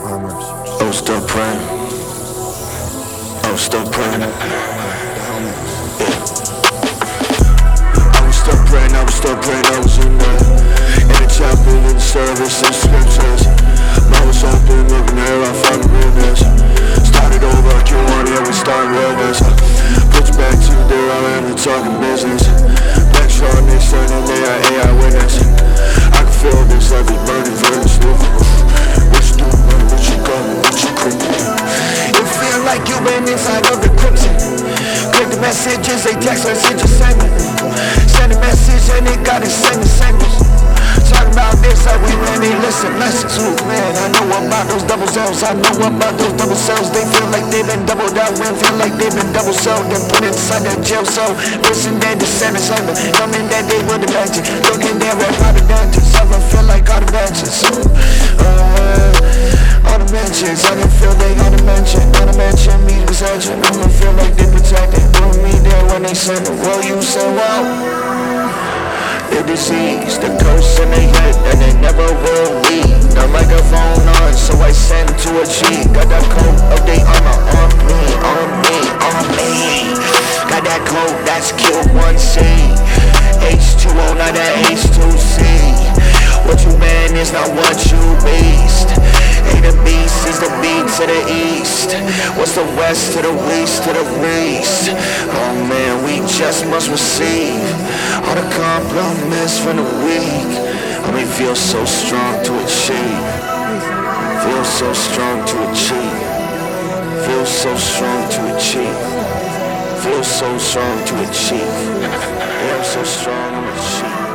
Oh, still praying. Oh, still praying. Yeah. I was still praying, I was still praying, I was in the chapel, in the service, in scriptures. I was open, looking there, I found the realness. Started over, I can't want it, we start realness. Put you back to there, I am talking business. Black Sean, they said that they are AI witness. I can feel this like it's burning furnace. What you doing, man? What you going? What you creeping? It feel like you been inside of the cryptic. Click the messages, they text messages, send it. Send a message and they gotta send the senders. Talk about this, like we really listen, lessons. Ooh, man, I know about those double cells. I know about those double cells. They feel like they've been doubled out, man. Feel like they've been double sold. Then put inside that jail cell. Listen, they descend slumber. Coming that they would imagine. Looking there at all the dungeons. I feel like all the mansions. All the mentions, I can feel they all the mention. All the mention, me the surgeon. I'ma feel like they protected. Put me there when they send it. Well, you said, well, the disease, the curse in their head, and they never will leave. The microphone on, so I send to a G. Got that coat of they armor on me, on me, on me. Got that coat that's killed 1C. H2O, not that H2C. What you man is not what you beast. A the beast is the beat to the east. What's the west to the west to the west? Oh man, we just must receive all the compliments from the weak. I mean, feel so strong to achieve. Feel so strong to achieve. Feel so strong to achieve. Feel so strong to achieve. Feel so strong to achieve.